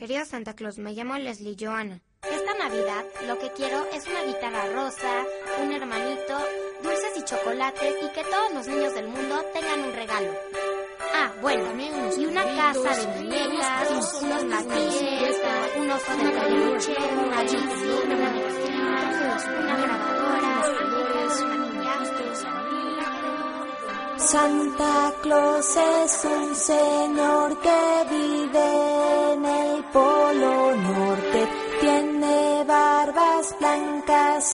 Querido Santa Claus, me llamo Leslie Johanna. Esta Navidad lo que quiero es una guitarra rosa, un hermanito, dulces y chocolates y que todos los niños del mundo tengan un regalo. Ah, bueno, y una casa de muñecas, unos martillos, un oso de peluche, una bici, una grabadora, Santa Claus es un señor que vive en el Polo Norte.